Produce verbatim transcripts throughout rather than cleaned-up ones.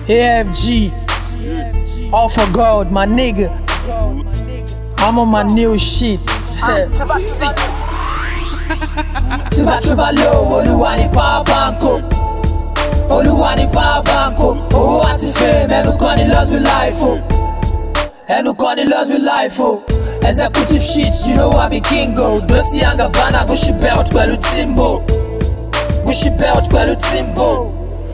A F G, all for God, my nigga. I'm on my new shit. See. Tiba tiba low, Olúwa ni power banko. Olúwa ni power banko. Owó àti fame, ẹnu kan ni lost with life, oh. Ẹnu kan ni lost with life, oh. Executive shit, you know I be kingo. Dolce and Gabbana, Gucci belt pẹ̀lú Timbo. Gucci belt pẹ̀lú Timbo.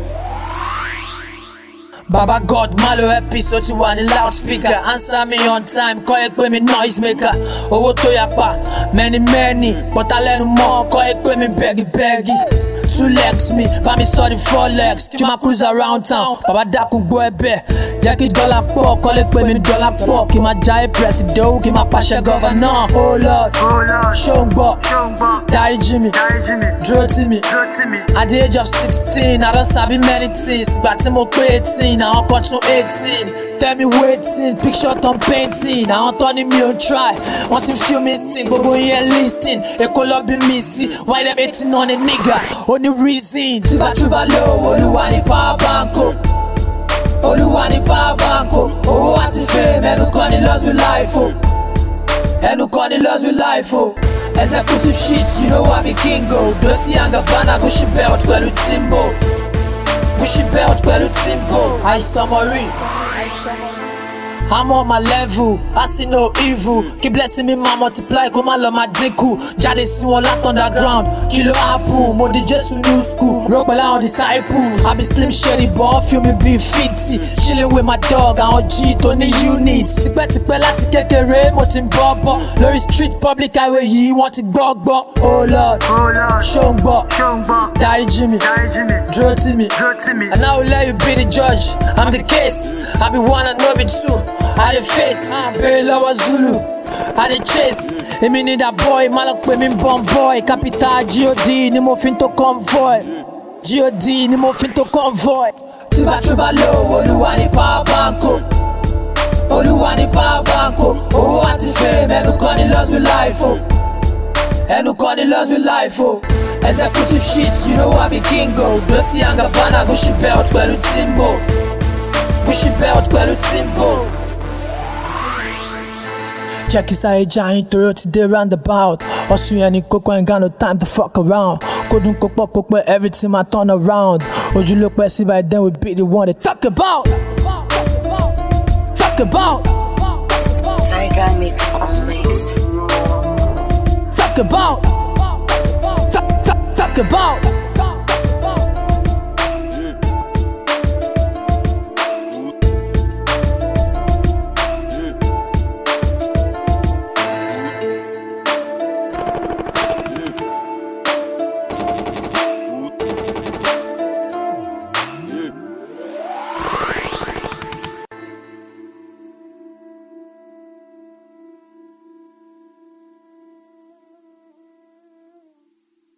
Baba God, malo episode ti wà ní loudspeaker. Answer me on time, kọ́ ẹ pé mi noise maker. Owó tó yapa, many many. Bọ́tà lẹ́nu mọ́, kọ́ ẹ pé mi beggy beggy. Two legs me, bá mi sọ di four legs. Kí ma cruise around town, bàbá dákun gbọ́ ẹbẹ̀. Jẹ́ kí dọ́là pọ̀, kọ́ lè pé mi ní dọ́là pọ̀. Kí ma jayé president, kí ma pàṣẹ governor. Oh Lord, ṣó ń gbọ́, dáríjì mi, dúró tì mí. At the age of sixteen, I don't sabi many things. Ìgbà tí mo pé eighteen, àwọn kan tún eighteen. Tell me waiting, picture on painting. Àwọn tó ní mi ò try, wọ́n ti fi mi sing. Gbogbo yẹn listing, Èkó lọ bí mi sí. Why them hating on a nigga? Only reason. Tiba tiba low, Olúwa ni power banko. Olúwa ni power banko. Owó àti fame, ẹnu kan ni lost with life, oh. Ẹnu kan ni lost with life, oh. Executive shit, you know I be kingo. Dolce and Gabbana, Gucci belt pẹ̀lú Timbo. Gucci belt pẹ̀lú Timbo. I summary. I'm on my level, I see no evil. Keep blessing me, my multiply, kó má lọ máa dínkù. Jáde sí wọn láti underground, kí ló happen? Mo di Jésù new school, rock pẹ̀lú àwọn disciples. I be slim shady but feel me be fifty. Chilling with my dog, àwọn G tó ní units. Tipẹ́tipẹ́ láti kékeré, mo ti ń bọ́ bọ́. Lórí street public highway yìí, wọ́n ti gbọ́ gbọ́. Oh Lord, ṣó ń gbọ́, dáríjì mi, dúró tì mí. And I will let you be the judge, I'm the case. I be one and no be two. I dey face, bẹ̀rẹ̀ lọ́wọ́ Zulu. I dey chase, èmi ni that boy, má lọ pè mí bomb boy. Capital G O D ni mo fi ń tó convoy. G O D ni mo fi ń tó convoy. Tiba tiba low, Olúwa ni power banko. Olúwa ni power banko. Owó àti fame, ẹnu kan ni lost with life, oh. Ẹnu kan ni lost with life, oh. Executive shit, you know I be kingo. Dolce and Gabbana, Gucci belt pẹ̀lú Timbo. Gucci belt pẹ̀lú Timbo. Check his eye, giant Toyota they roundabout. Ọ̀sùn yẹn ni kókó, ain't got no time to fuck around. Kódùn kó pọ̀ kó pẹ́, every time I turn around. Ojú ló pẹ́ sí by then we be the one they talk about. Talk about. Tiger mix on mix. Talk about. Talk, talk, talk about.